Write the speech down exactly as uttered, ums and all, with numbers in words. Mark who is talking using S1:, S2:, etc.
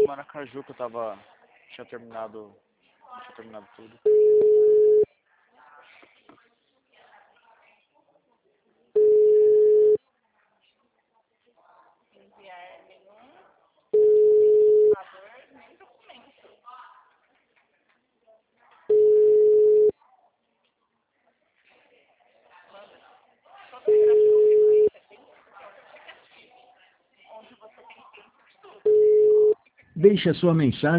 S1: Maracaju que eu tava... Tinha terminado... Tinha terminado tudo.
S2: Enviar nenhum valor, nem documento. Manda. Fotografia ou receita tem aplicativo, onde você tem tempo de tudo.
S3: Deixe a sua mensagem.